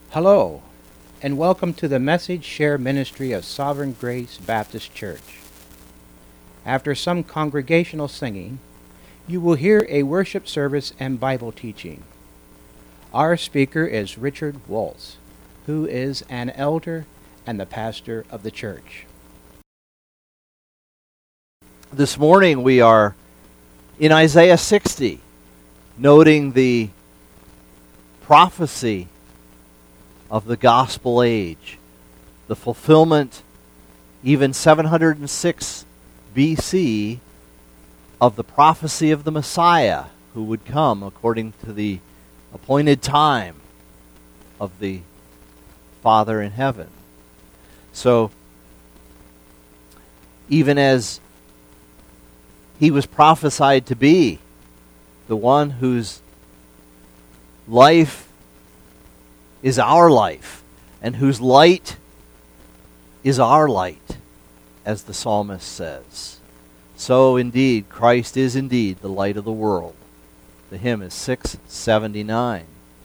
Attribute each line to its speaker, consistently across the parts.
Speaker 1: Hello, and welcome to the Message Share Ministry of Sovereign Grace Baptist Church. After some congregational singing, you will hear a worship service and Bible teaching. Our speaker is Richard Waltz, who is an elder and the pastor of the church.
Speaker 2: This morning we are in Isaiah 60, noting the prophecy of the gospel age, the fulfillment, even 706 BC, of the prophecy of the Messiah who would come according to the appointed time of the Father in heaven. So, even as he was prophesied to be the one whose life is our life, and whose light is our light, as the psalmist says. So indeed, Christ is indeed the light of the world. The hymn is 679.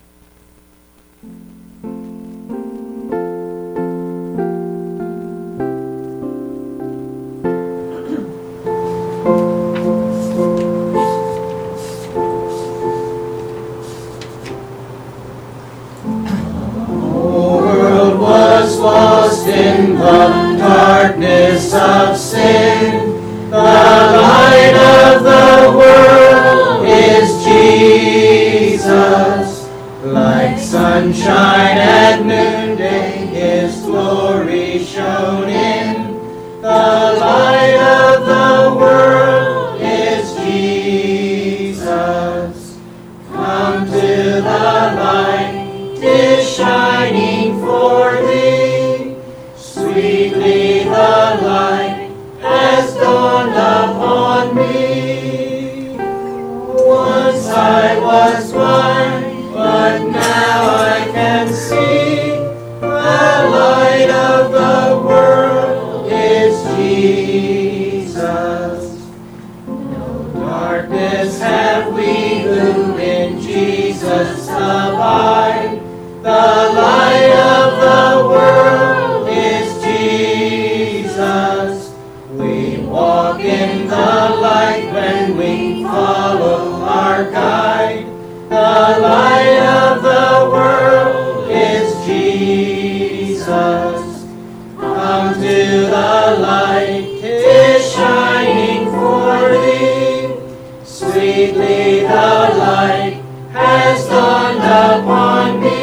Speaker 3: Lost in the darkness of sin, the light of the world is Jesus. Like sunshine at noonday, His glory shone in. The light of the world is Jesus. Come to the light, 'tis shining for thee. Sweetly the light has dawned upon me. Once I was blind, but now I can see. The light of the world is Jesus. No darkness have we who in Jesus abide. The light of the world is Jesus. We walk in the light when we follow our guide. The light of the world is Jesus. Come to the light, 'tis shining for thee. Sweetly the light has dawned upon me.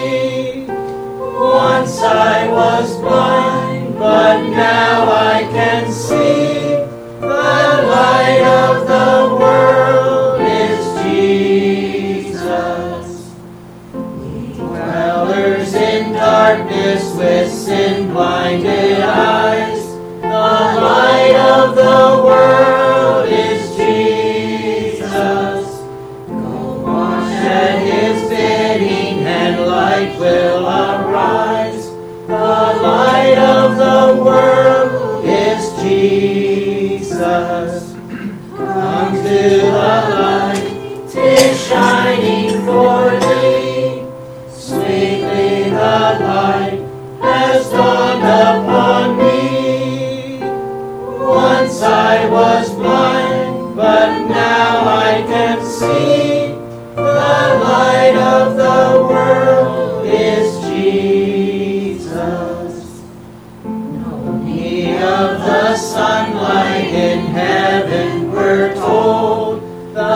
Speaker 3: Once I was blind, but now I can see. The light of the world is Jesus. We dwellers in darkness with sin-blinded eyes, the light of the world is Jesus. Go wash at His bidding and light will arise. The light of the world is Jesus. Come to the light, 'tis shining for thee. Sweetly the light has dawned upon me. Once I was blind, but now I can see. The light of the world is Jesus. No need of the sunlight in heaven, we're told. The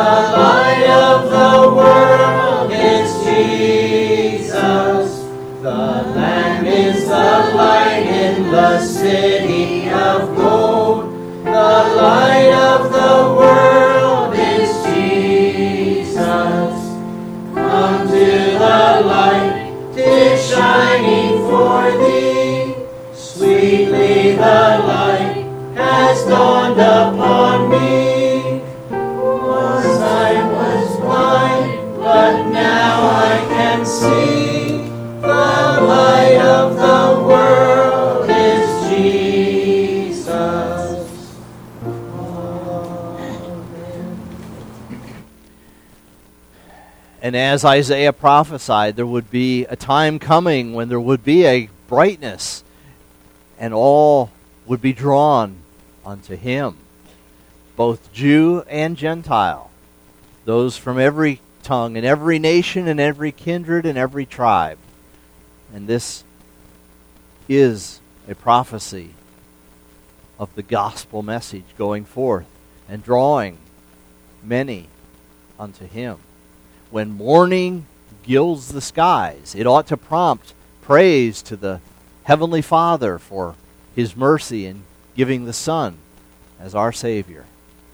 Speaker 2: And as Isaiah prophesied, there would be a time coming when there would be a brightness, and all would be drawn unto him, both Jew and Gentile, those from every tongue and every nation and every kindred and every tribe. And this is a prophecy of the gospel message going forth and drawing many unto him. When morning gilds the skies, it ought to prompt praise to the Heavenly Father for his mercy in giving the Son as our Savior.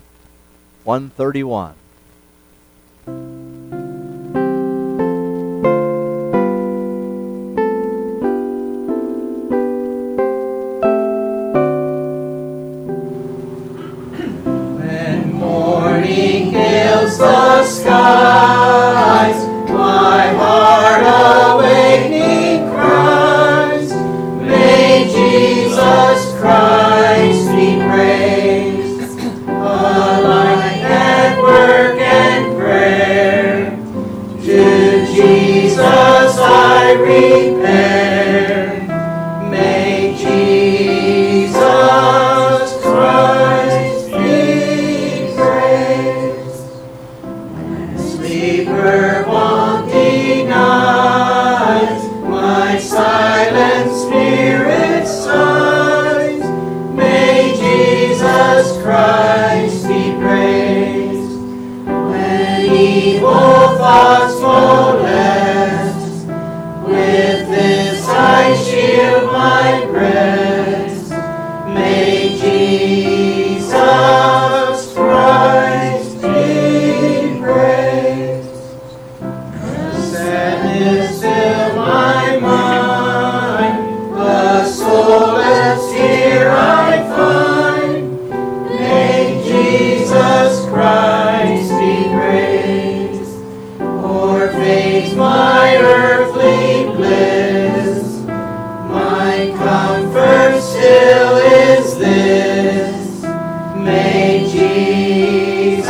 Speaker 2: 131.
Speaker 3: When morning gilds the skies, my heart awakening cries, may Jesus Christ be praised. A light at work and prayer, to Jesus I repair. May Jesus Christ be praised. When sleeper won't deny, my silent spirit sighs. May Jesus Christ be praised. When evil thoughts molest, with this I shield my breast. May Jesus Christ be praised. Sadness fill my mind, a soulless here I find. May Jesus Christ be praised. O'er fades my earthly bliss, my comfort still is this. May Jesus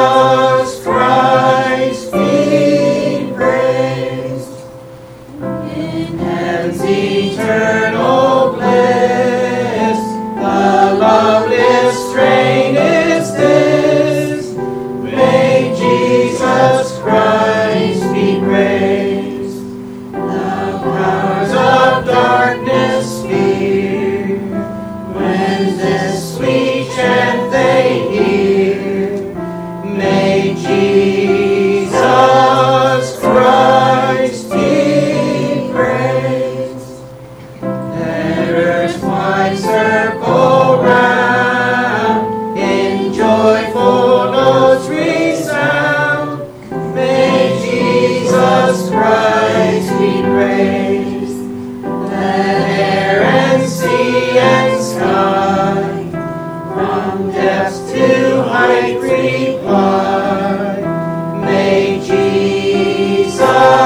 Speaker 3: Christ be praised. In heaven's eternal bliss, the loveliest strain is this. May Jesus Christ be praised. The powers of darkness fear, when this sweet chant they hear. May Jesus Christ be praised. Let earth's wide circle round, in joyful notes resound. May Jesus Christ be praised. Let air and sea and sky, from depths to height reply. May Jesus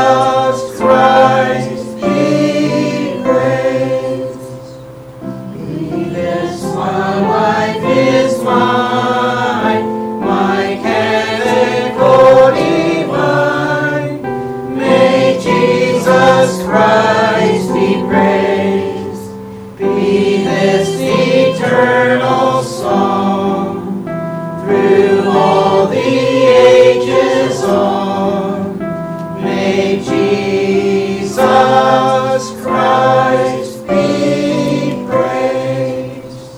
Speaker 3: Christ be praised. Be this while life is mine, my canonical divine. May Jesus Christ be praised. Be this eternal song, through all the ages on. May Jesus Christ be praised.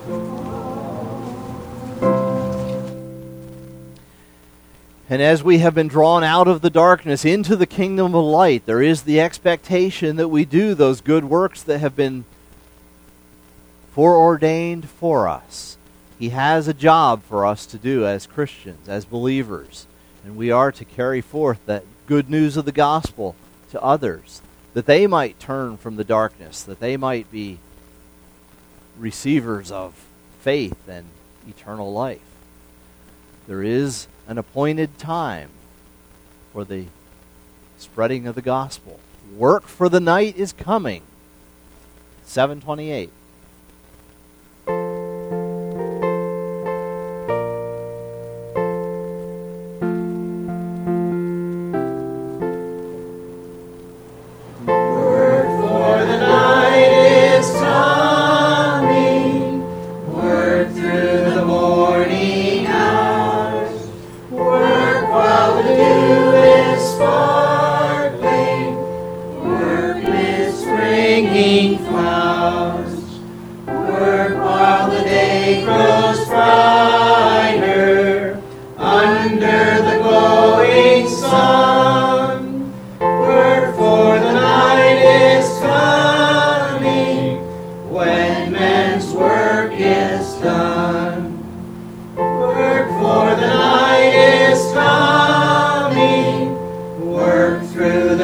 Speaker 2: And as we have been drawn out of the darkness into the kingdom of light, there is the expectation that we do those good works that have been foreordained for us. He has a job for us to do as Christians, as believers, and we are to carry forth that good news of the gospel to others, that they might turn from the darkness, that they might be receivers of faith and eternal life. There is an appointed time for the spreading of the gospel. Work for the night is coming. 7:28.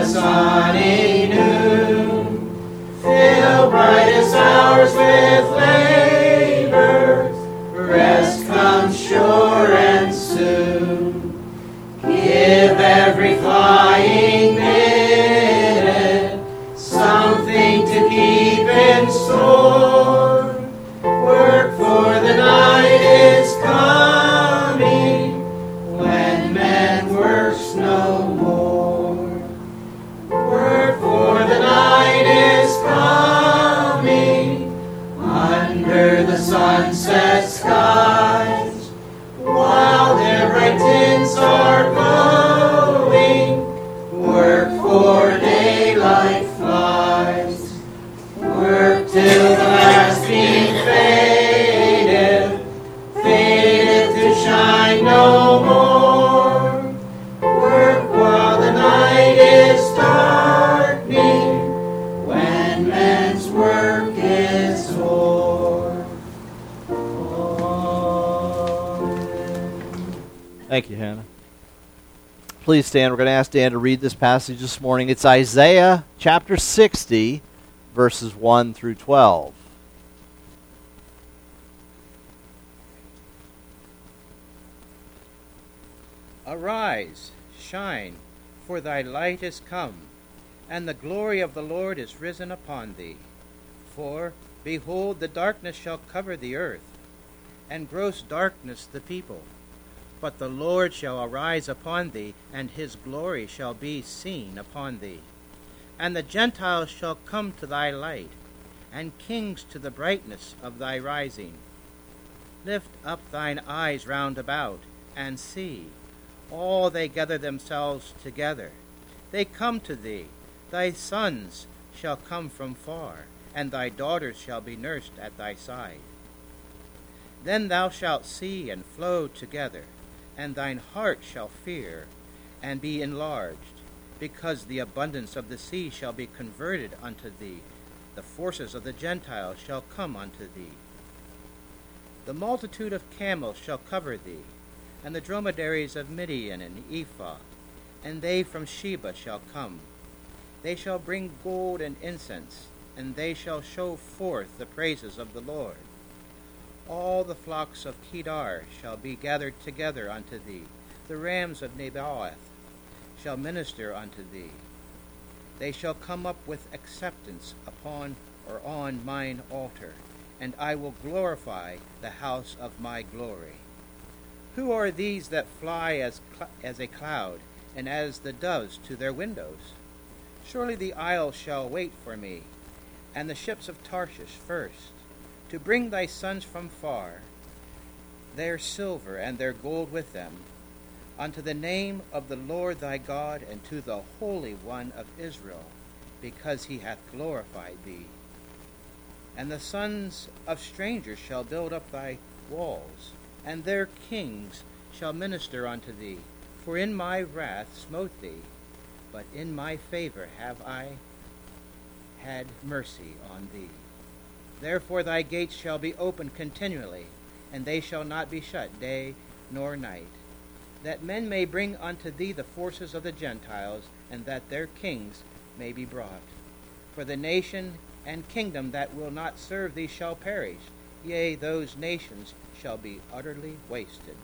Speaker 3: the sunny noon. Fill brightest hours with labors, rest comes sure and soon. Give every flying minute something to keep in store. Work, for the night is coming when man works no more. Work, for the night is coming under the sunset skies, while their bright tints are glowing. Work, for daylight flies. Work till the last beam fadeth to shine no more. Work while the night is darkening, when man's work is o'er. Amen.
Speaker 2: Thank you, Hannah. Please stand. We're going to ask Dan to read this passage this morning. It's Isaiah chapter 60, verses 1 through 12.
Speaker 1: Arise, shine, for thy light is come, and the glory of the Lord is risen upon thee. For, behold, the darkness shall cover the earth, and gross darkness the people. But the Lord shall arise upon thee, and his glory shall be seen upon thee. And the Gentiles shall come to thy light, and kings to the brightness of thy rising. Lift up thine eyes round about, and see. All they gather themselves together. They come to thee. Thy sons shall come from far, and thy daughters shall be nursed at thy side. Then thou shalt see and flow together, and thine heart shall fear, and be enlarged, because the abundance of the sea shall be converted unto thee. The forces of the Gentiles shall come unto thee. The multitude of camels shall cover thee, and the dromedaries of Midian and Ephah, and they from Sheba shall come. They shall bring gold and incense, and they shall show forth the praises of the Lord. All the flocks of Kedar shall be gathered together unto thee. The rams of Nebaioth shall minister unto thee. They shall come up with acceptance upon or on mine altar, and I will glorify the house of my glory. Who are these that fly as a cloud, and as the doves to their windows? Surely the isles shall wait for me, and the ships of Tarshish first, to bring thy sons from far, their silver and their gold with them, unto the name of the Lord thy God, and to the Holy One of Israel, because he hath glorified thee. And the sons of strangers shall build up thy walls, and their kings shall minister unto thee. For in my wrath smote thee, but in my favor have I had mercy on thee. Therefore thy gates shall be open continually, and they shall not be shut day nor night, that men may bring unto thee the forces of the Gentiles, and that their kings may be brought. For the nation and kingdom that will not serve thee shall perish, yea, those nations shall be utterly wasted.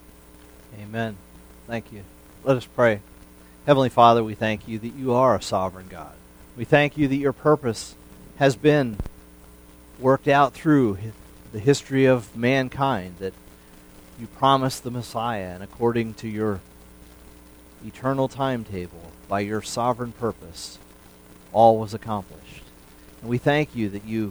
Speaker 2: Amen. Thank you. Let us pray. Heavenly Father, we thank you that you are a sovereign God. We thank you that your purpose has been worked out through the history of mankind, that you promised the Messiah, and according to your eternal timetable, by your sovereign purpose, all was accomplished. And we thank you that you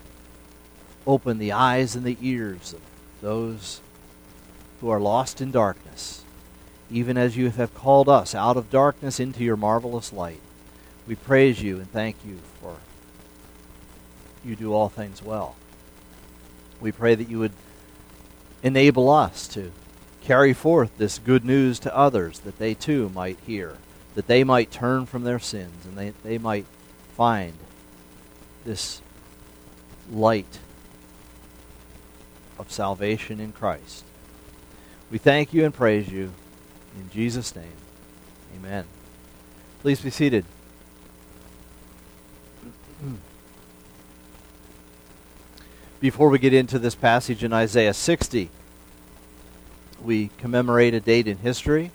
Speaker 2: open the eyes and the ears of those who are lost in darkness, even as you have called us out of darkness into your marvelous light. We praise you and thank you for you do all things well. We pray that you would enable us to carry forth this good news to others, that they too might hear, that they might turn from their sins, and they might find this light of salvation in Christ. We thank you and praise you in Jesus' name. Amen. Please be seated. Before we get into this passage in Isaiah 60, we commemorate a date in history.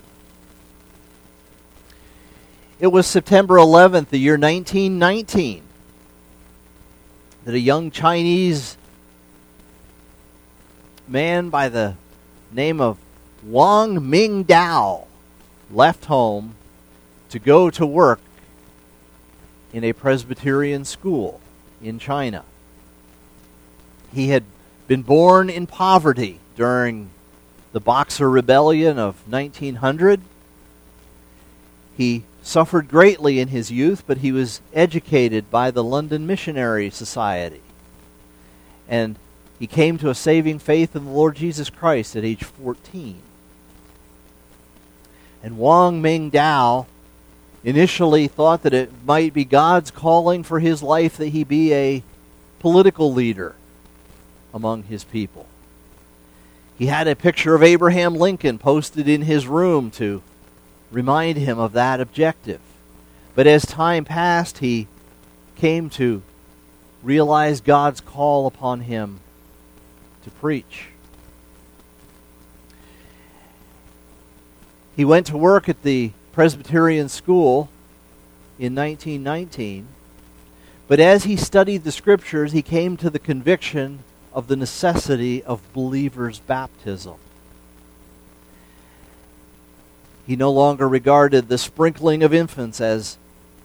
Speaker 2: It was September 11th, the year 1919, that a young Chinese man by the name of Wang Mingdao left home to go to work in a Presbyterian school in China. He had been born in poverty during the Boxer Rebellion of 1900. He suffered greatly in his youth, but he was educated by the London Missionary Society. And he came to a saving faith in the Lord Jesus Christ at age 14. And Wang Mingdao initially thought that it might be God's calling for his life that he be a political leader among his people. He had a picture of Abraham Lincoln posted in his room to remind him of that objective. But as time passed, he came to realize God's call upon him to preach. He went to work at the Presbyterian school in 1919, but as he studied the Scriptures, he came to the conviction of the necessity of believers' baptism. He no longer regarded the sprinkling of infants as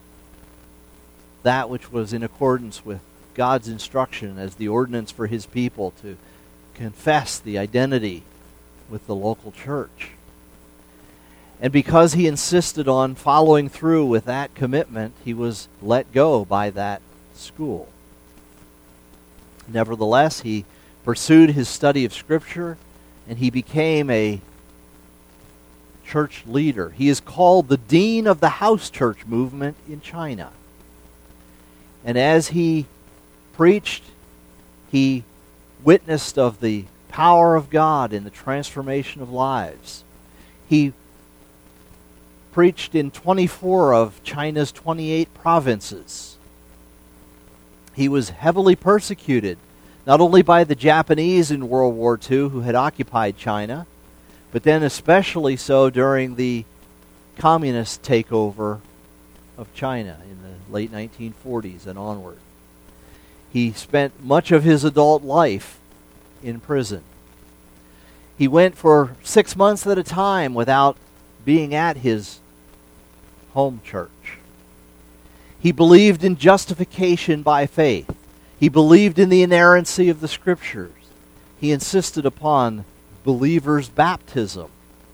Speaker 2: that which was in accordance with God's instruction as the ordinance for his people to confess the identity with the local church. And because he insisted on following through with that commitment, he was let go by that school. Nevertheless, he pursued his study of Scripture, and he became a church leader. He is called the Dean of the House Church movement in China. And as he preached, he witnessed of the power of God in the transformation of lives. He preached in 24 of China's 28 provinces. He was heavily persecuted, not only by the Japanese in World War II who had occupied China, but then especially so during the communist takeover of China in the late 1940s and onward. He spent much of his adult life in prison. He went for 6 months at a time without being at his home church. He believed in justification by faith. He believed in the inerrancy of the Scriptures. He insisted upon believers' baptism.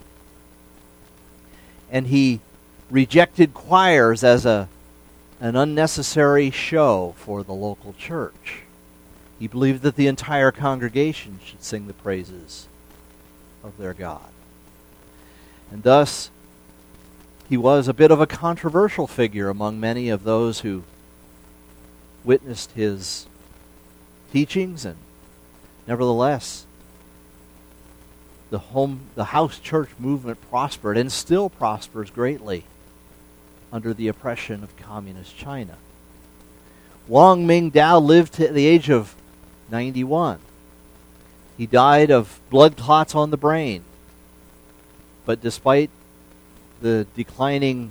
Speaker 2: And he rejected choirs as an unnecessary show for the local church. He believed that the entire congregation should sing the praises of their God. And thus, he was a bit of a controversial figure among many of those who witnessed his teachings, and nevertheless, the house church movement prospered and still prospers greatly under the oppression of communist China. Wang Mingdao lived to the age of 91. He died of blood clots on the brain. But despite the declining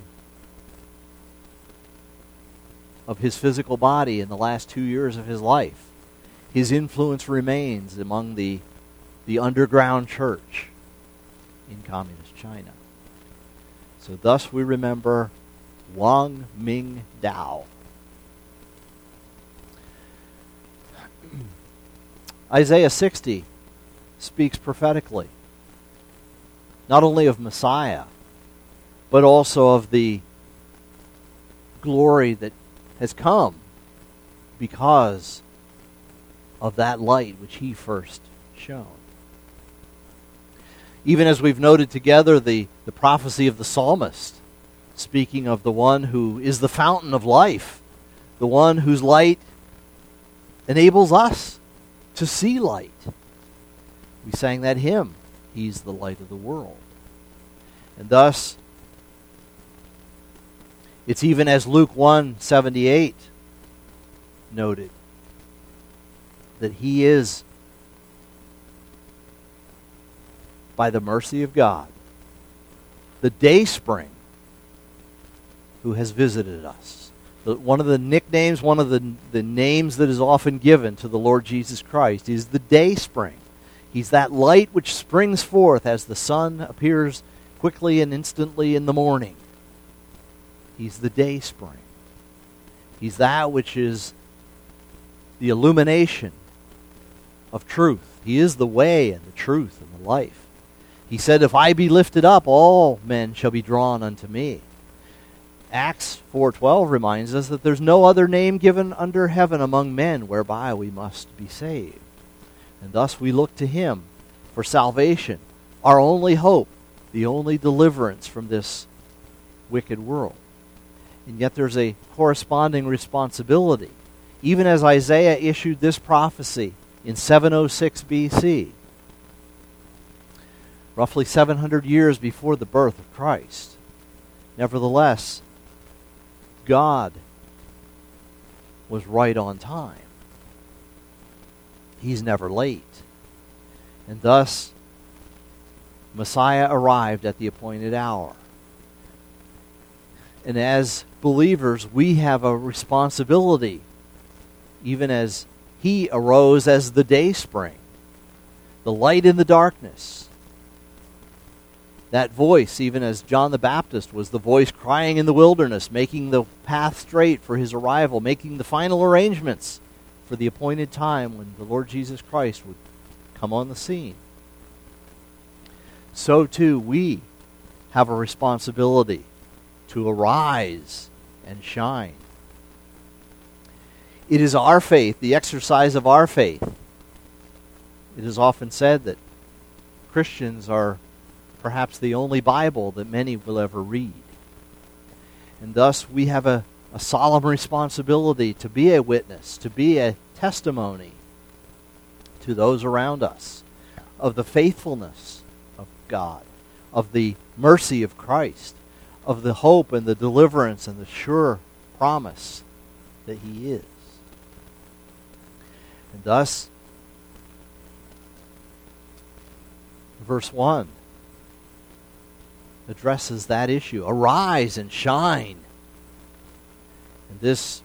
Speaker 2: of his physical body in the last 2 years of his life, his influence remains among the underground church in communist China. So thus we remember Wang Mingdao. Isaiah 60 speaks prophetically, not only of Messiah, but also of the glory that has come because of that light which he first shone. Even as we've noted together the prophecy of the psalmist, speaking of the one who is the fountain of life, the one whose light enables us to see light. We sang that hymn, He's the light of the world. And thus, It's even as Luke 1:78 noted, that he is, by the mercy of God, the dayspring who has visited us. One of the nicknames, one of the names that is often given to the Lord Jesus Christ is the dayspring. He's that light which springs forth as the sun appears quickly and instantly in the morning. He's the dayspring. He's that which is the illumination of truth. He is the way and the truth and the life. He said, if I be lifted up, all men shall be drawn unto me. Acts 4:12 reminds us that there's no other name given under heaven among men whereby we must be saved. And thus we look to him for salvation, our only hope, the only deliverance from this wicked world. And yet there's a corresponding responsibility. Even as Isaiah issued this prophecy in 706 BC, roughly 700 years before the birth of Christ, nevertheless, God was right on time. He's never late. And thus, Messiah arrived at the appointed hour. And as believers, we have a responsibility, even as he arose as the dayspring, the light in the darkness. That voice, even as John the Baptist was the voice crying in the wilderness, making the path straight for his arrival, making the final arrangements for the appointed time when the Lord Jesus Christ would come on the scene. So too we have a responsibility to arise and shine. It is our faith, the exercise of our faith. It is often said that Christians are perhaps the only Bible that many will ever read. And thus we have a solemn responsibility to be a witness, to be a testimony to those around us of the faithfulness of God, of the mercy of Christ, of the hope and the deliverance and the sure promise that he is. And thus, verse 1 addresses that issue. Arise and shine. And this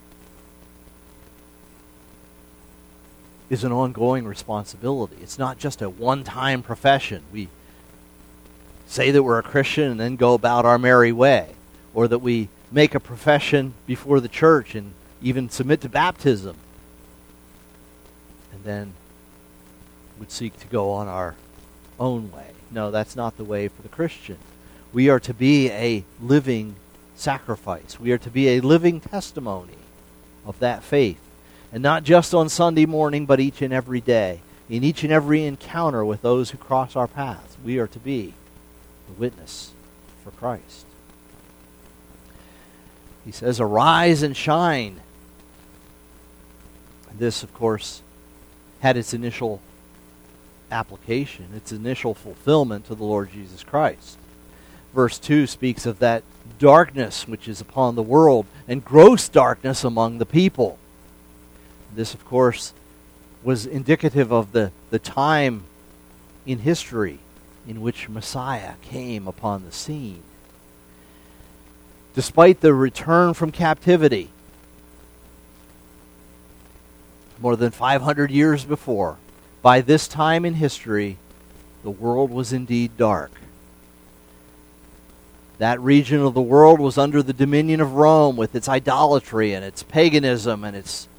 Speaker 2: is an ongoing responsibility. It's not just a one-time profession. We say that we're a Christian and then go about our merry way, or that we make a profession before the church and even submit to baptism, and then would seek to go on our own way. No, that's not the way for the Christian. We are to be a living sacrifice. We are to be a living testimony of that faith. And not just on Sunday morning, but each and every day. In each and every encounter with those who cross our paths, we are to be the witness for Christ. He says, arise and shine. This, of course, had its initial application, its initial fulfillment to the Lord Jesus Christ. Verse 2 speaks of that darkness which is upon the world, and gross darkness among the people. This, of course, was indicative of the time in history in which Messiah came upon the scene. Despite the return from captivity, more than 500 years before, by this time in history, the world was indeed dark. That region of the world was under the dominion of Rome with its idolatry and its paganism and its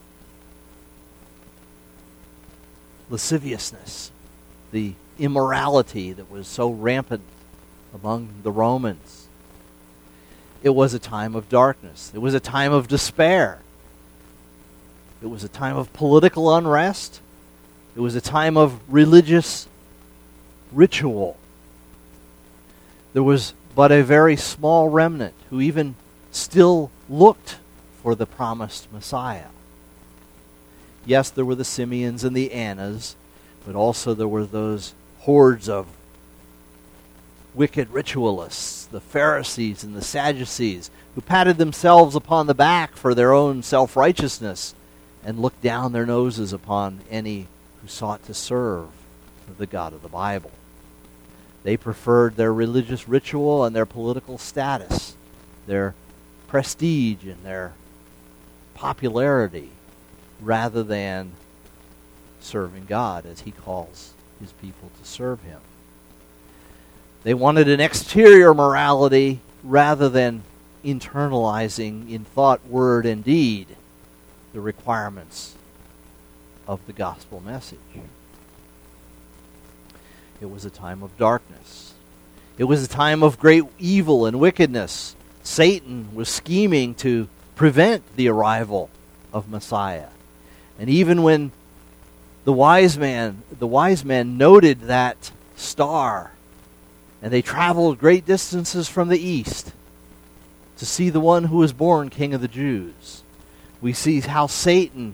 Speaker 2: lasciviousness, the immorality that was so rampant among the Romans. It was a time of darkness. It was a time of despair. It was a time of political unrest. It was a time of religious ritual. There was but a very small remnant who even still looked for the promised Messiah. Yes, there were the Simeons and the Annas, but also there were those hordes of wicked ritualists, the Pharisees and the Sadducees, who patted themselves upon the back for their own self-righteousness and looked down their noses upon any who sought to serve the God of the Bible. They preferred their religious ritual and their political status, their prestige and their popularity, rather than serving God as he calls his people to serve him. They wanted an exterior morality rather than internalizing in thought, word, and deed the requirements of the gospel message. It was a time of darkness. It was a time of great evil and wickedness. Satan was scheming to prevent the arrival of Messiah. And even when the wise men noted that star, and they traveled great distances from the east to see the one who was born King of the Jews, we see how Satan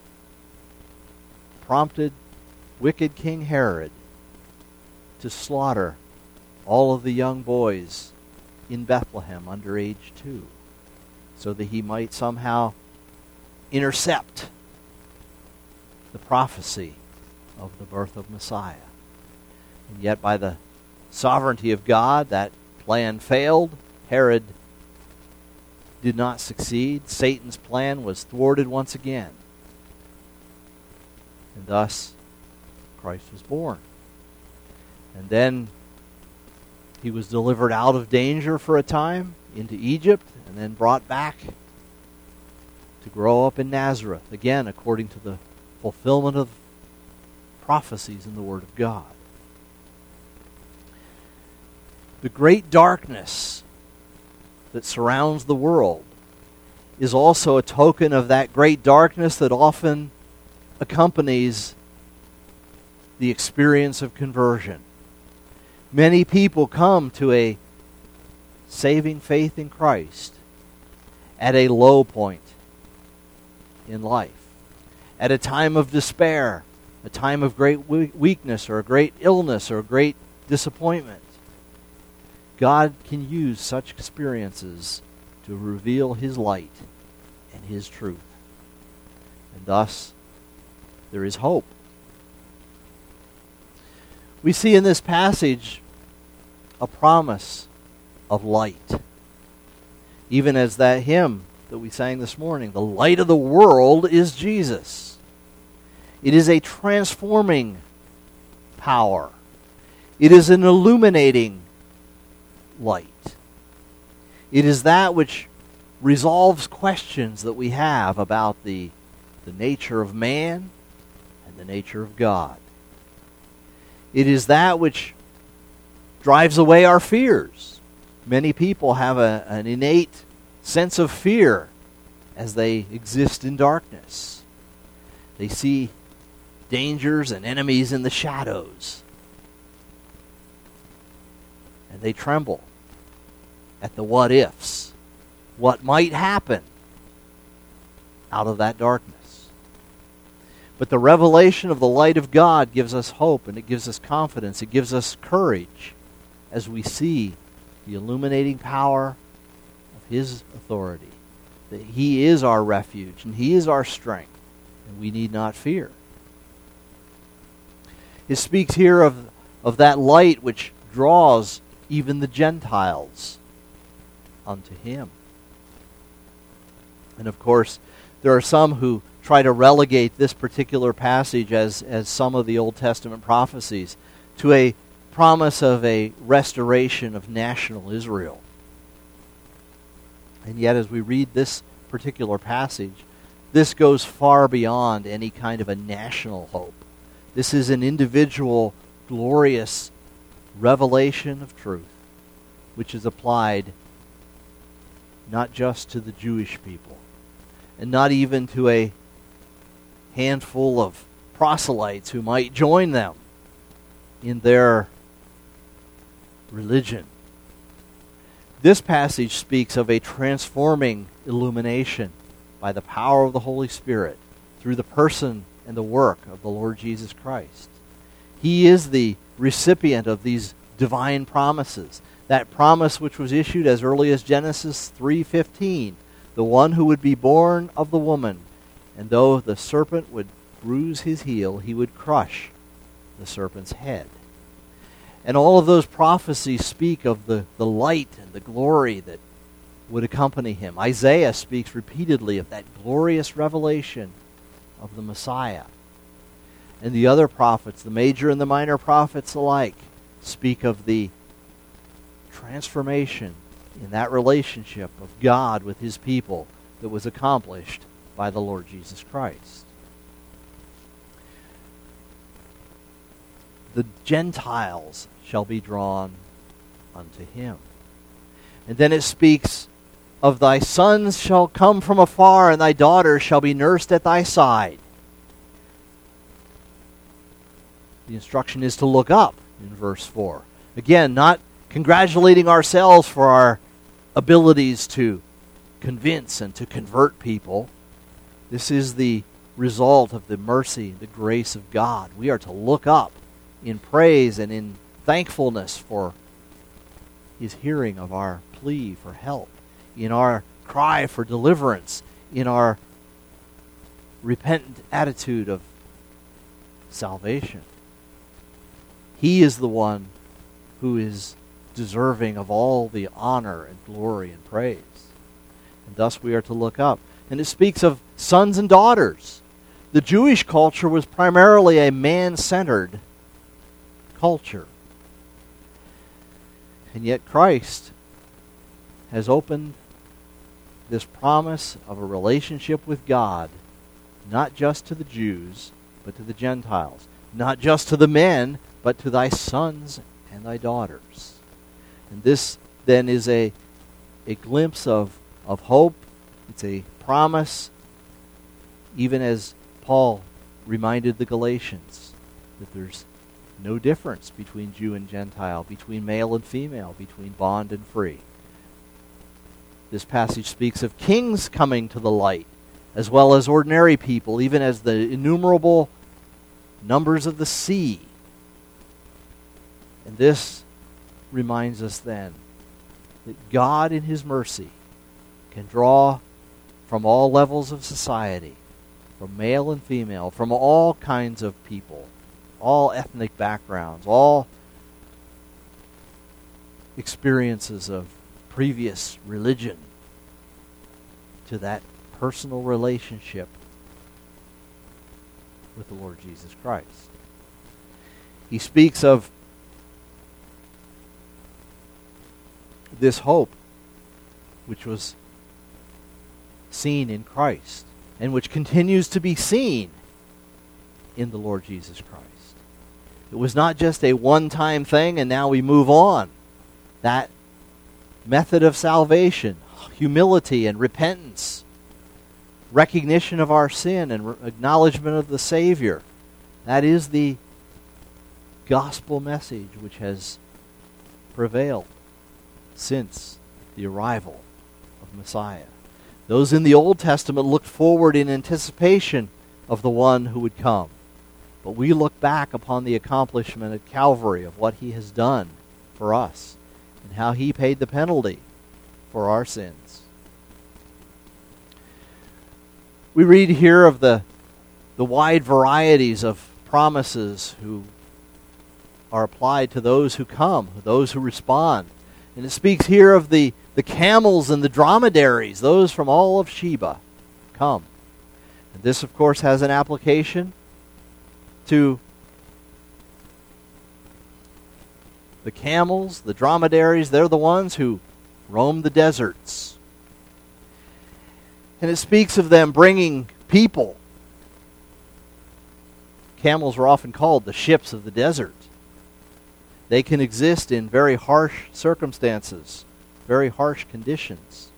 Speaker 2: prompted wicked King Herod to slaughter all of the young boys in Bethlehem under age 2, so that he might somehow intercept the prophecy of the birth of Messiah. And yet by the sovereignty of God, that plan failed. Herod did not succeed. Satan's plan was thwarted once again. And thus, Christ was born. And then he was delivered out of danger for a time into Egypt, and then brought back to grow up in Nazareth, again according to the fulfillment of prophecies in the Word of God. The great darkness that surrounds the world is also a token of that great darkness that often accompanies the experience of conversion. Many people come to a saving faith in Christ at a low point in life, at a time of despair, a time of great weakness or a great illness or a great disappointment. God can use such experiences to reveal his light and his truth. And thus, there is hope. We see in this passage a promise of light. Even as that hymn that we sang this morning, the light of the world is Jesus. It is a transforming power. It is an illuminating light. It is that which resolves questions that we have about the nature of man and the nature of God. It is that which drives away our fears. Many people have an innate sense of fear as they exist in darkness. They see dangers and enemies in the shadows, and they tremble at the what-ifs, what might happen out of that darkness. But the revelation of the light of God gives us hope, and it gives us confidence. It gives us courage as we see the illuminating power of his authority, that he is our refuge and he is our strength, and we need not fear. It speaks here of that light which draws even the Gentiles unto him. And of course, there are some who try to relegate this particular passage as some of the Old Testament prophecies to a promise of a restoration of national Israel. And yet as we read this particular passage, this goes far beyond any kind of a national hope. This is an individual, glorious revelation of truth, which is applied not just to the Jewish people, and not even to a handful of proselytes who might join them in their religion. This passage speaks of a transforming illumination by the power of the Holy Spirit through the person and the work of the Lord Jesus Christ. He is the recipient of these divine promises. That promise which was issued as early as Genesis 3:15, the one who would be born of the woman, and though the serpent would bruise his heel, he would crush the serpent's head. And all of those prophecies speak of the light and the glory that would accompany him. Isaiah speaks repeatedly of that glorious revelation of the Messiah. And the other prophets, the major and the minor prophets alike, speak of the transformation in that relationship of God with his people that was accomplished by the Lord Jesus Christ. The Gentiles shall be drawn unto him. And then it speaks of thy sons shall come from afar, and thy daughters shall be nursed at thy side. The instruction is to look up in verse 4. Again, not congratulating ourselves for our abilities to convince and to convert people. This is the result of the mercy, the grace of God. We are to look up in praise and in thankfulness for his hearing of our plea for help, in our cry for deliverance, in our repentant attitude of salvation. He is the one who is deserving of all the honor and glory and praise. And thus we are to look up. And it speaks of sons and daughters. The Jewish culture was primarily a man-centered culture. And yet Christ has opened this promise of a relationship with God, not just to the Jews, but to the Gentiles. Not just to the men, but to thy sons and thy daughters. And this then is a glimpse of hope. It's a promise, even as Paul reminded the Galatians, that there's no difference between Jew and Gentile, between male and female, between bond and free. This passage speaks of kings coming to the light, as well as ordinary people, even as the innumerable numbers of the sea. And this reminds us then that God in his mercy can draw from all levels of society, from male and female, from all kinds of people, all ethnic backgrounds, all experiences of previous religion, to that personal relationship with the Lord Jesus Christ. He speaks of this hope which was seen in Christ and which continues to be seen in the Lord Jesus Christ. It was not just a one-time thing and now we move on. That method of salvation, humility and repentance, recognition of our sin and acknowledgement of the Savior, that is the gospel message which has prevailed since the arrival of Messiah. Those in the Old Testament looked forward in anticipation of the one who would come. But we look back upon the accomplishment at Calvary of what he has done for us and how he paid the penalty for our sins. We read here of the wide varieties of promises who are applied to those who come, those who respond. And it speaks here of the camels and the dromedaries, those from all of Sheba come. And this, of course, has an application to the camels, the dromedaries. They're the ones who roam the deserts. And it speaks of them bringing people. Camels are often called the ships of the desert. They can exist in very harsh circumstances, very harsh conditions,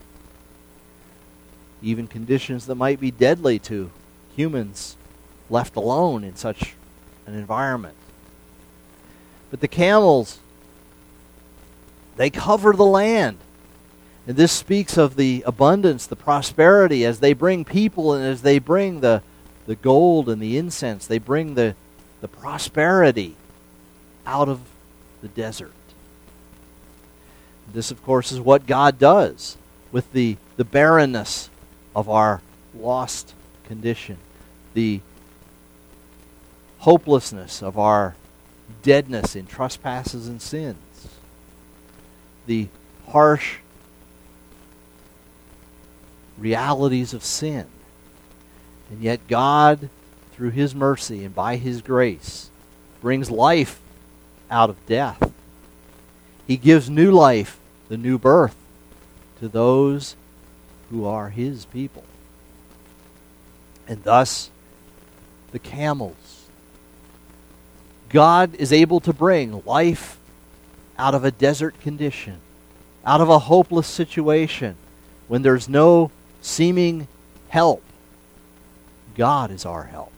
Speaker 2: even conditions that might be deadly to humans left alone in such an environment. But the camels, they cover the land. And this speaks of the abundance, the prosperity, as they bring people and as they bring the gold and the incense. They bring the prosperity out of the desert. This, of course, is what God does with the barrenness of our lost condition, the hopelessness of our deadness in trespasses and sins, the harsh realities of sin. And yet God, through His mercy and by His grace, brings life out of death. He gives new life, the new birth, to those who are His people. And thus, the camels. God is able to bring life out of a desert condition, out of a hopeless situation, when there's no seeming help. God is our help.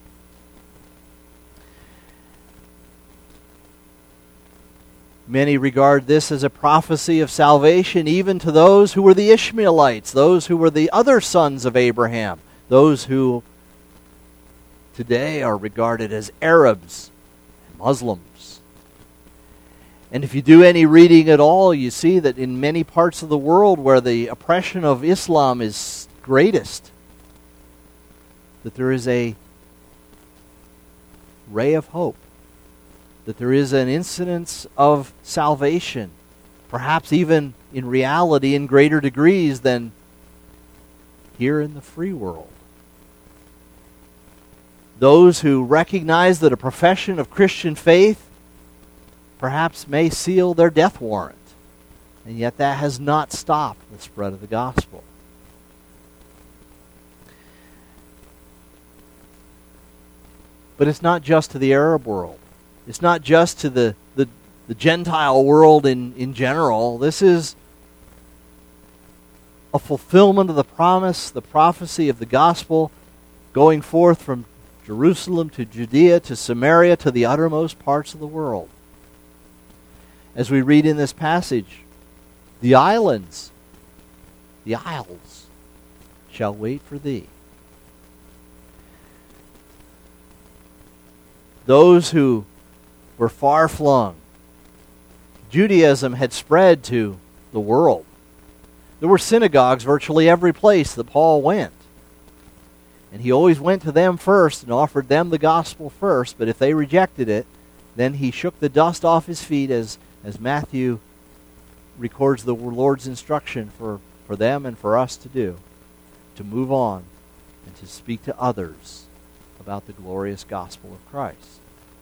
Speaker 2: Many regard this as a prophecy of salvation even to those who were the Ishmaelites, those who were the other sons of Abraham, those who today are regarded as Arabs and Muslims. And if you do any reading at all, you see that in many parts of the world where the oppression of Islam is greatest, that there is a ray of hope, that there is an incidence of salvation, perhaps even in reality in greater degrees than here in the free world. Those who recognize that a profession of Christian faith perhaps may seal their death warrant, and yet that has not stopped the spread of the gospel. But it's not just to the Arab world. It's not just to the Gentile world in general. This is a fulfillment of the promise, the prophecy of the gospel going forth from Jerusalem to Judea to Samaria to the uttermost parts of the world. As we read in this passage, the isles shall wait for thee. Those who were far flung. Judaism had spread to the world. There were synagogues virtually every place that Paul went. And he always went to them first and offered them the gospel first, but if they rejected it, then he shook the dust off his feet, as Matthew records the Lord's instruction for them and for us to do, to move on and to speak to others about the glorious gospel of Christ.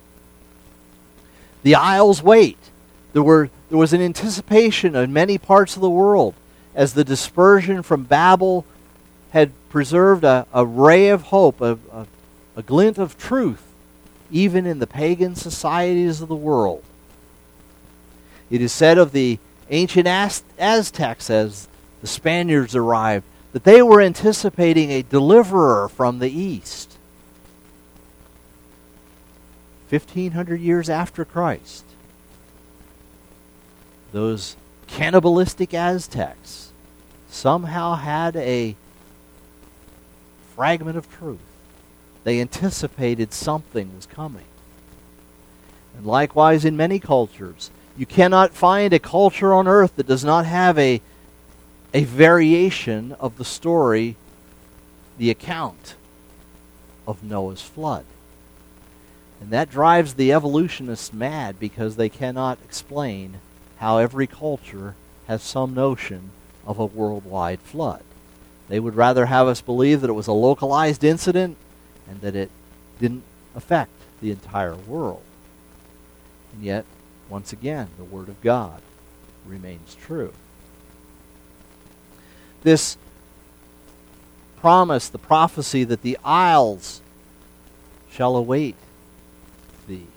Speaker 2: The isles wait. There was an anticipation in many parts of the world as the dispersion from Babel had preserved a ray of hope, a glint of truth, even in the pagan societies of the world. It is said of the ancient Aztecs as the Spaniards arrived that they were anticipating a deliverer from the east. 1,500 years after Christ, those cannibalistic Aztecs somehow had a fragment of truth. They anticipated something was coming. And likewise in many cultures, you cannot find a culture on earth that does not have a variation of the story, the account of Noah's flood. And that drives the evolutionists mad, because they cannot explain how every culture has some notion of a worldwide flood. They would rather have us believe that it was a localized incident and that it didn't affect the entire world. And yet, once again, the Word of God remains true. This promise, the prophecy that the isles shall await thee.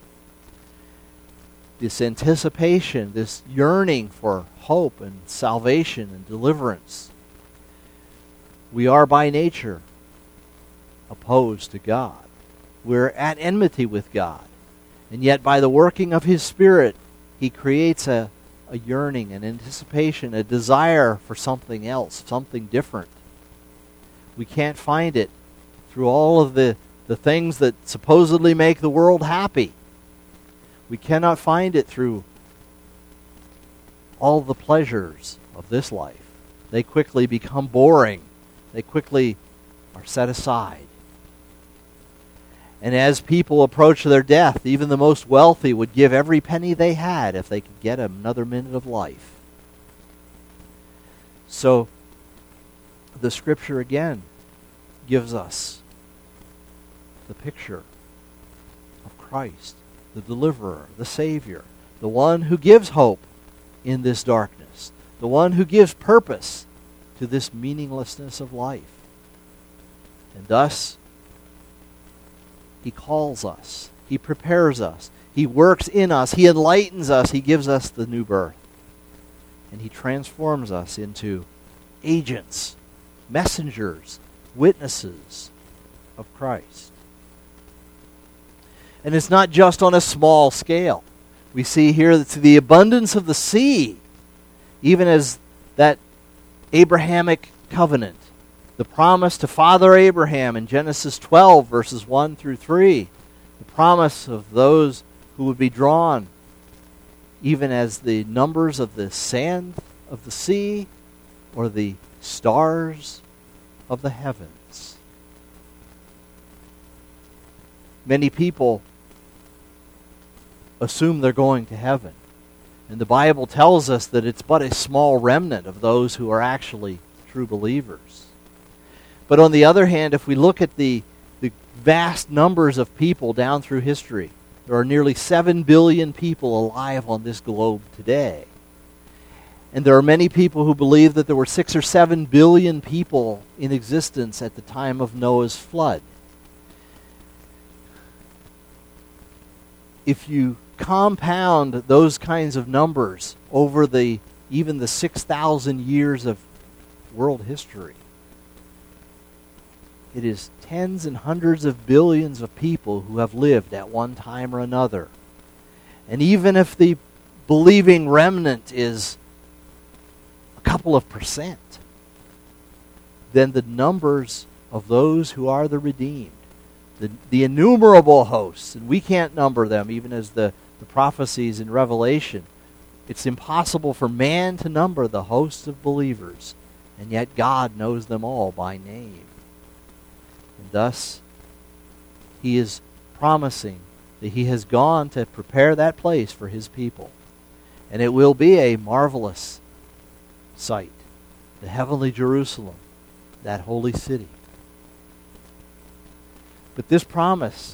Speaker 2: This anticipation, this yearning for hope and salvation and deliverance. We are by nature opposed to God. We're at enmity with God. And yet by the working of His Spirit, He creates a yearning, an anticipation, a desire for something else, something different. We can't find it through all of the things that supposedly make the world happy. We cannot find it through all the pleasures of this life. They quickly become boring. They quickly are set aside. And as people approach their death, even the most wealthy would give every penny they had if they could get another minute of life. So, the Scripture again gives us the picture of Christ, the deliverer, the Savior, the one who gives hope in this darkness, the one who gives purpose to this meaninglessness of life. And thus, He calls us, He prepares us, He works in us, He enlightens us, He gives us the new birth. And He transforms us into agents, messengers, witnesses of Christ. And it's not just on a small scale. We see here that the abundance of the sea, even as that Abrahamic covenant, the promise to Father Abraham in Genesis 12, verses 1 through 3, the promise of those who would be drawn, even as the numbers of the sand of the sea or the stars of the heavens. Many people assume they're going to heaven. And the Bible tells us that it's but a small remnant of those who are actually true believers. But on the other hand, if we look at the vast numbers of people down through history, there are nearly 7 billion people alive on this globe today. And there are many people who believe that there were 6 or 7 billion people in existence at the time of Noah's flood. If you compound those kinds of numbers over even the 6,000 years of world history, it is tens and hundreds of billions of people who have lived at one time or another. And even if the believing remnant is a couple of percent, then the numbers of those who are the redeemed, the innumerable hosts, and we can't number them even as the prophecies in Revelation, it's impossible for man to number the hosts of believers, and yet God knows them all by name. And thus, He is promising that He has gone to prepare that place for His people. And it will be a marvelous sight, the heavenly Jerusalem, that holy city. But this promise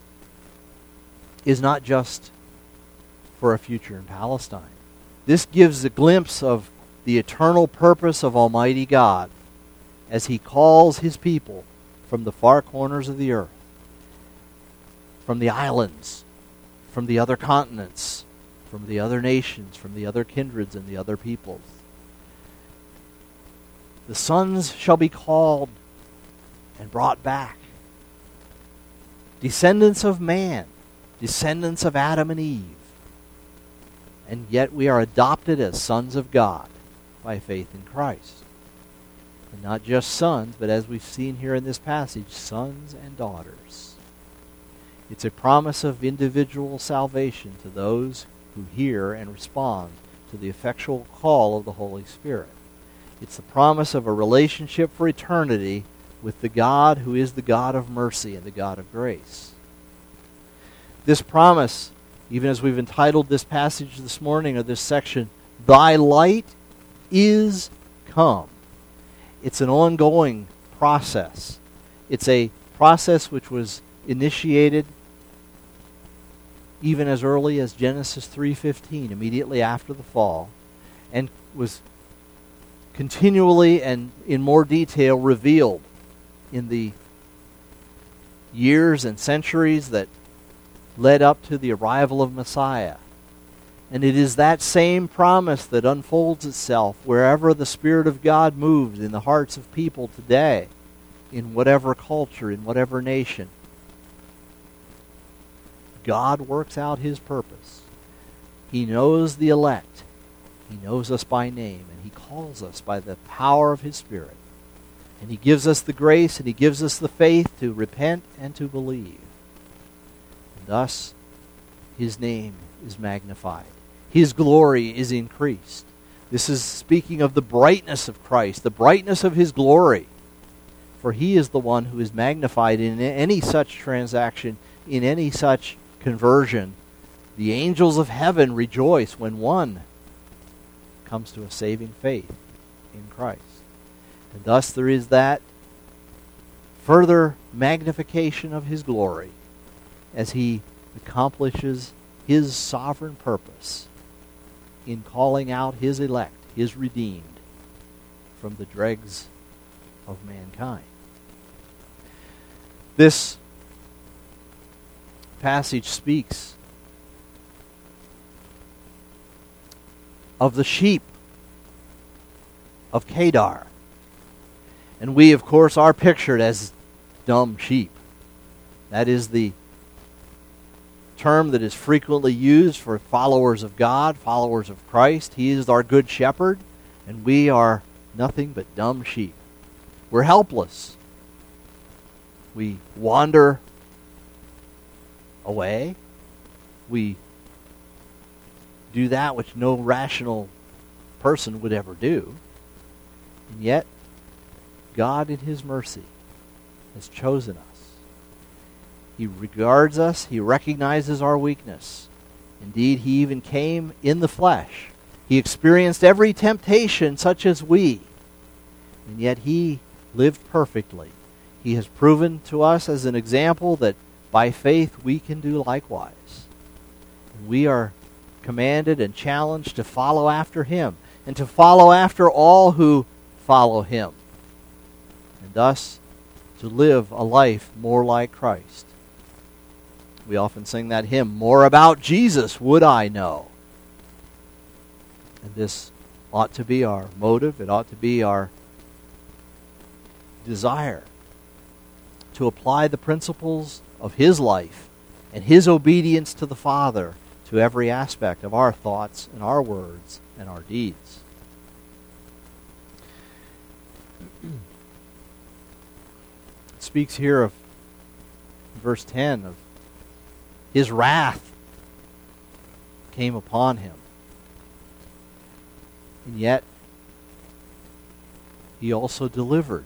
Speaker 2: is not just for a future in Palestine. This gives a glimpse of the eternal purpose of Almighty God as He calls His people from the far corners of the earth, from the islands, from the other continents, from the other nations, from the other kindreds and the other peoples. The sons shall be called and brought back. Descendants of man, descendants of Adam and Eve. And yet we are adopted as sons of God by faith in Christ. And not just sons, but as we've seen here in this passage, sons and daughters. It's a promise of individual salvation to those who hear and respond to the effectual call of the Holy Spirit. It's the promise of a relationship for eternity with the God who is the God of mercy and the God of grace. This promise, even as we've entitled this passage this morning, or this section, Thy light is come. It's an ongoing process. It's a process which was initiated even as early as Genesis 3:15, immediately after the fall, and was continually and in more detail revealed in the years and centuries that led up to the arrival of Messiah. And it is that same promise that unfolds itself wherever the Spirit of God moves in the hearts of people today, in whatever culture, in whatever nation. God works out His purpose. He knows the elect. He knows us by name, and He calls us by the power of His Spirit. And He gives us the grace, and He gives us the faith to repent and to believe. And thus, His name is magnified. His glory is increased. This is speaking of the brightness of Christ, the brightness of his glory. For he is the one who is magnified in any such transaction, in any such conversion. The angels of heaven rejoice when one comes to a saving faith in Christ. And thus there is that further magnification of his glory as he accomplishes his sovereign purpose in calling out his elect, his redeemed, from the dregs of mankind. This passage speaks of the sheep of Kedar. And we, of course, are pictured as dumb sheep. That is the term that is frequently used for followers of God, followers of Christ. He is our good shepherd, and we are nothing but dumb sheep. We're helpless. We wander away. We do that which no rational person would ever do. And yet, God in his mercy has chosen us. He regards us. He recognizes our weakness. Indeed, he even came in the flesh. He experienced every temptation such as we. And yet he lived perfectly. He has proven to us as an example that by faith we can do likewise. And we are commanded and challenged to follow after him and to follow after all who follow him. And thus to live a life more like Christ. We often sing that hymn, "More about Jesus would I know." And this ought to be our motive. It ought to be our desire to apply the principles of his life and his obedience to the Father to every aspect of our thoughts and our words and our deeds. It speaks here of verse 10 of his wrath came upon him. And yet, he also delivered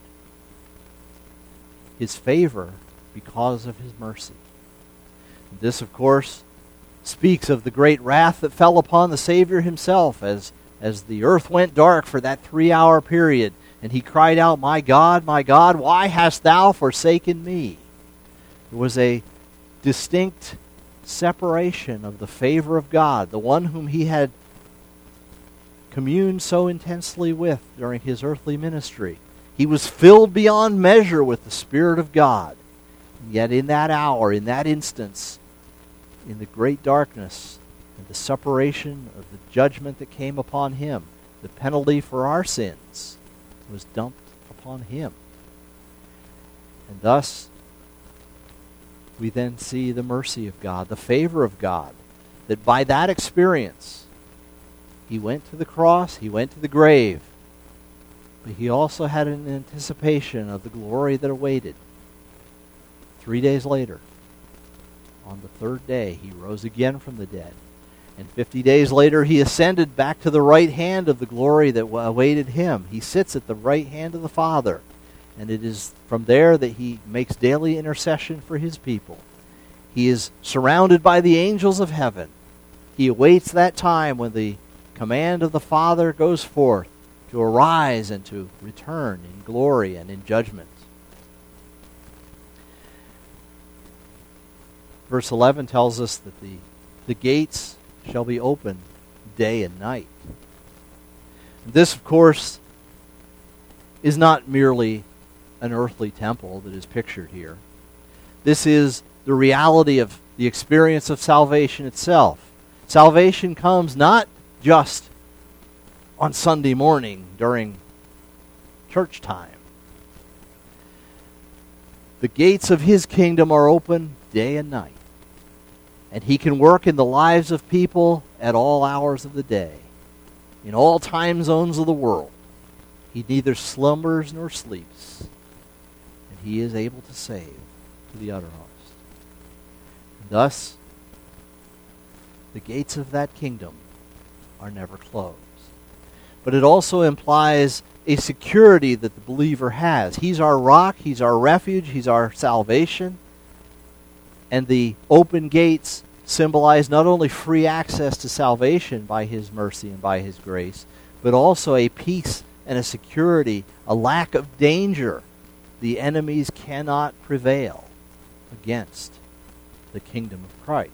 Speaker 2: his favor because of his mercy. This, of course, speaks of the great wrath that fell upon the Savior himself as the earth went dark for that 3-hour period, and he cried out, my God, why hast thou forsaken me?" There was a distinct separation of the favor of God, the one whom he had communed so intensely with during his earthly ministry. He was filled beyond measure with the Spirit of God. And yet in that hour, in that instance, in the great darkness and the separation of the judgment that came upon him, the penalty for our sins was dumped upon him. And thus, we then see the mercy of God, the favor of God, that by that experience, he went to the cross, he went to the grave, but he also had an anticipation of the glory that awaited. 3 days later, on the third day, he rose again from the dead. And 50 days later, he ascended back to the right hand of the glory that awaited him. He sits at the right hand of the Father. And it is from there that he makes daily intercession for his people. He is surrounded by the angels of heaven. He awaits that time when the command of the Father goes forth to arise and to return in glory and in judgment. Verse 11 tells us that the gates shall be open day and night. And this, of course, is not merely an earthly temple that is pictured here. This is the reality of the experience of salvation itself. Salvation comes not just on Sunday morning during church time. The gates of his kingdom are open day and night. And he can work in the lives of people at all hours of the day, in all time zones of the world. He neither slumbers nor sleeps. And he is able to save to the uttermost. And thus, the gates of that kingdom are never closed. but it also implies a security that the believer has. He's our rock, He's our refuge, He's our salvation. And the open gates symbolize not only free access to salvation by His mercy and by His grace, but also a peace and a security, a lack of danger. The enemies cannot prevail against the kingdom of Christ.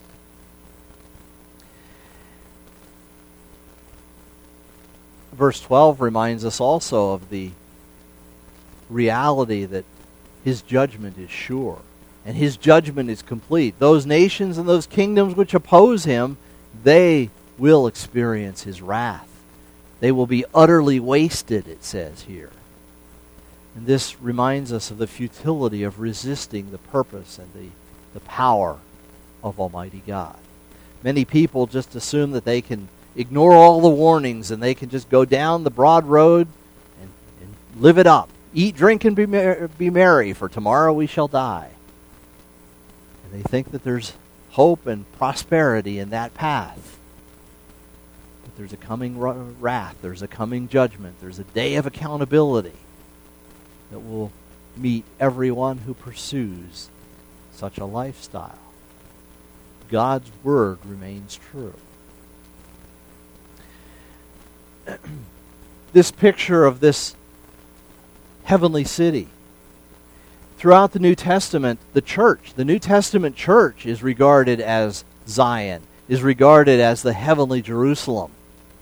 Speaker 2: Verse 12 reminds us also of the reality that His judgment is sure and His judgment is complete. Those nations and those kingdoms which oppose Him, they will experience His wrath. They will be utterly wasted, it says here. And this reminds us of the futility of resisting the purpose and the power of Almighty God. Many people just assume that they can ignore all the warnings and they can just go down the broad road and live it up. Eat, drink, and be merry, for tomorrow we shall die. And they think that there's hope and prosperity in that path. But there's a coming wrath, there's a coming judgment, there's a day of accountability that will meet everyone who pursues such a lifestyle. God's word remains true. This picture of this heavenly city. Throughout the New Testament, the New Testament church is regarded as Zion, is regarded as the heavenly Jerusalem.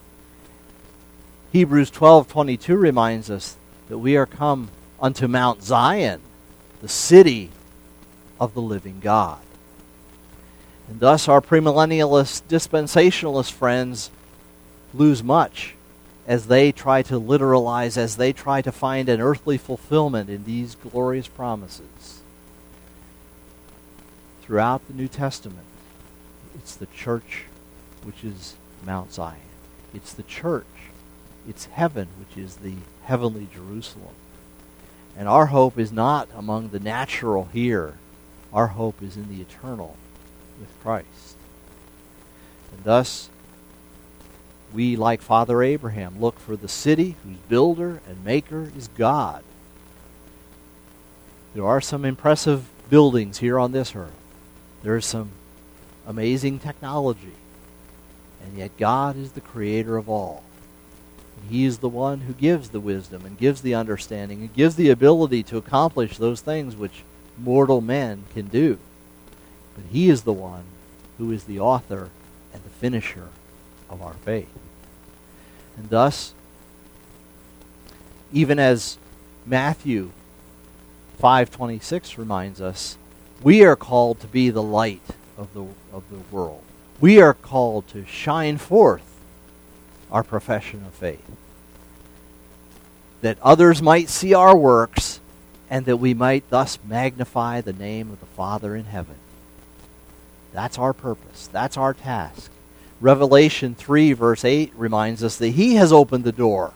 Speaker 2: Hebrews 12:22 reminds us that we are come unto Mount Zion, the city of the living God. And thus our premillennialist, dispensationalist friends lose much as they try to literalize, as they try to find an earthly fulfillment in these glorious promises. Throughout the New Testament, it's the church which is Mount Zion. It's the church, it's heaven, which is the heavenly Jerusalem. And our hope is not among the natural here. Our hope is in the eternal with Christ. And thus, we, like Father Abraham, look for the city whose builder and maker is God. There are some impressive buildings here on this earth. There is some amazing technology. And yet God is the creator of all. And He is the one who gives the wisdom and gives the understanding and gives the ability to accomplish those things which mortal men can do. But He is the one who is the author and the finisher of our faith. And thus, even as Matthew 5:26 reminds us, we are called to be the light of the world. We are called to shine forth our profession of faith, that others might see our works and that we might thus magnify the name of the Father in heaven. That's our purpose. That's our task. Revelation 3 verse 8 reminds us that He has opened the door.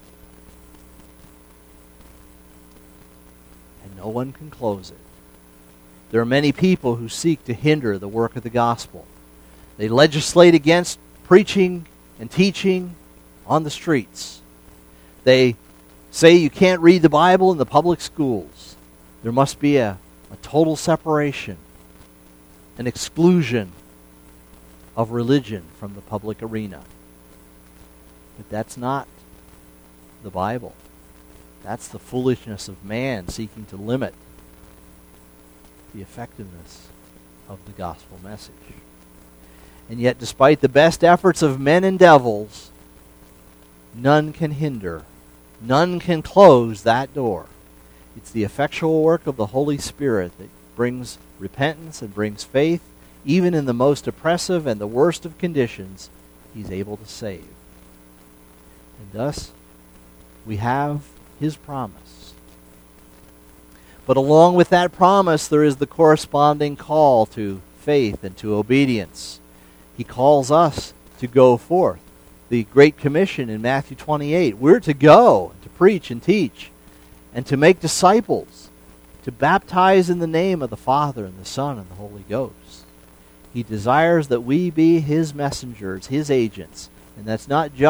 Speaker 2: And no one can close it. There are many people who seek to hinder the work of the gospel. They legislate against preaching and teaching on the streets. They say you can't read the Bible in the public schools. There must be a total separation, an exclusion of religion from the public arena. But that's not the Bible. That's the foolishness of man seeking to limit the effectiveness of the gospel message. And yet, despite the best efforts of men and devils, none can hinder, none can close that door. It's the effectual work of the Holy Spirit that brings repentance and brings faith. Even in the most oppressive and the worst of conditions, He's able to save. And thus, we have His promise. But along with that promise, there is the corresponding call to faith and to obedience. He calls us to go forth. The Great Commission in Matthew 28, we're to go, to preach and teach, and to make disciples, to baptize in the name of the Father and the Son and the Holy Ghost. He desires that we be His messengers, His agents. And that's not just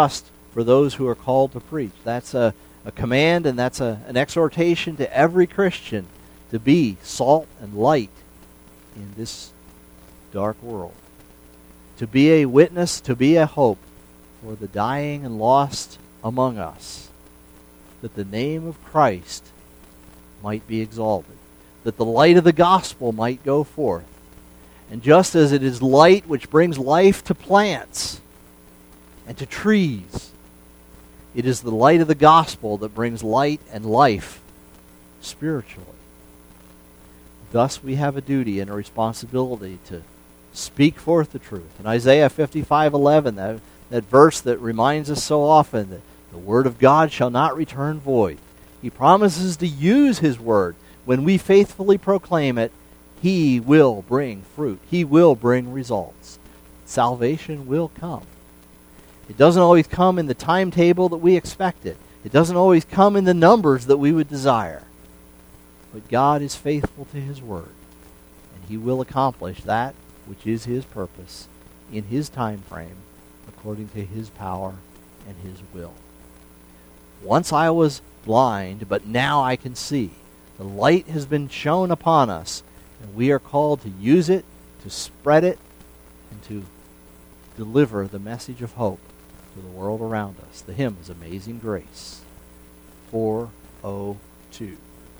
Speaker 2: for those who are called to preach. That's a command, and that's an exhortation to every Christian to be salt and light in this dark world. To be a witness, to be a hope for the dying and lost among us, that the name of Christ might be exalted, that the light of the gospel might go forth. And just as it is light which brings life to plants and to trees, it is the light of the gospel that brings light and life spiritually. Thus we have a duty and a responsibility to speak forth the truth. In Isaiah 55:11, that verse that reminds us so often that the word of God shall not return void. He promises to use his word. When we faithfully proclaim it, he will bring fruit. He will bring results. Salvation will come. It doesn't always come in the timetable that we expect it. It doesn't always come in the numbers that we would desire. But God is faithful to his word, and he will accomplish that which is his purpose in his time frame, according to his power and his will. Once I was blind, but now I can see. The light has been shone upon us, and we are called to use it, to spread it, and to deliver the message of hope to the world around us. The hymn is Amazing Grace, 402.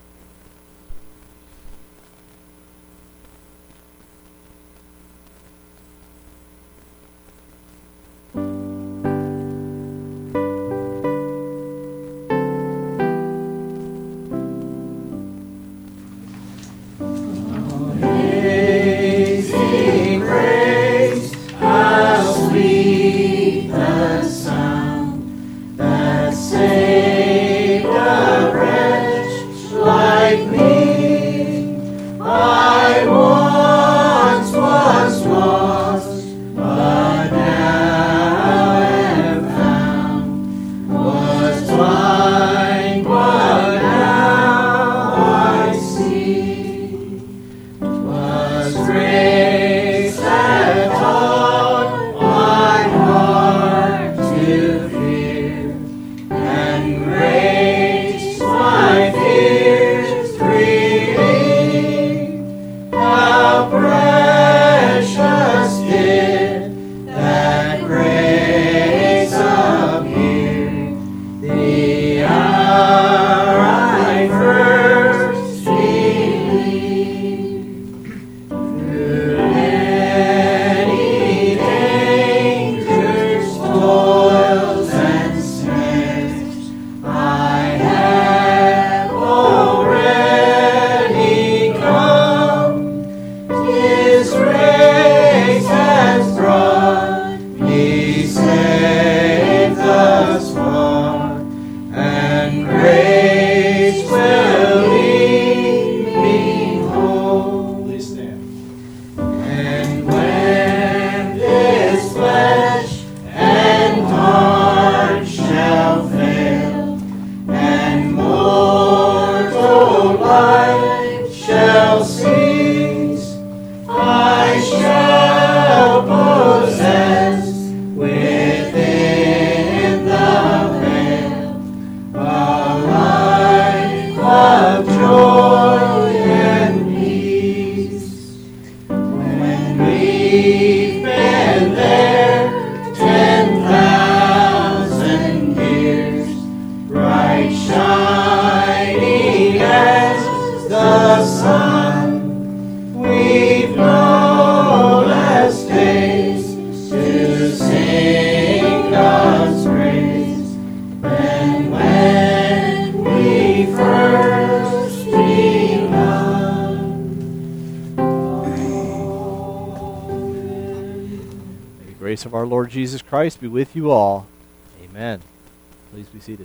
Speaker 2: Of our Lord Jesus Christ be with you all. Amen. Please be seated.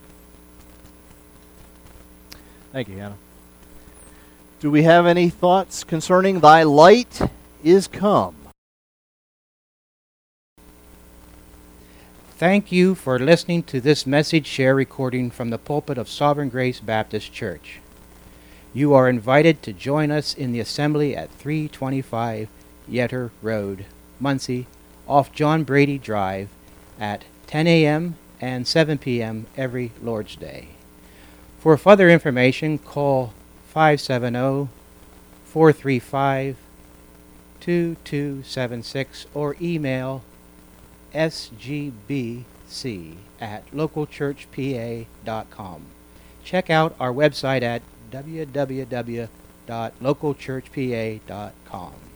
Speaker 2: Thank you, Hannah. Do we have any thoughts concerning thy light is come?
Speaker 1: Thank you for listening to this message share recording from the pulpit of Sovereign Grace Baptist Church. You are invited to join us in the assembly at 325 Yetter Road, Muncie, off John Brady Drive at 10 a.m. and 7 p.m. every Lord's Day. For further information, call 570-435-2276 or email sgbc@localchurchpa.com. Check out our website at www.localchurchpa.com.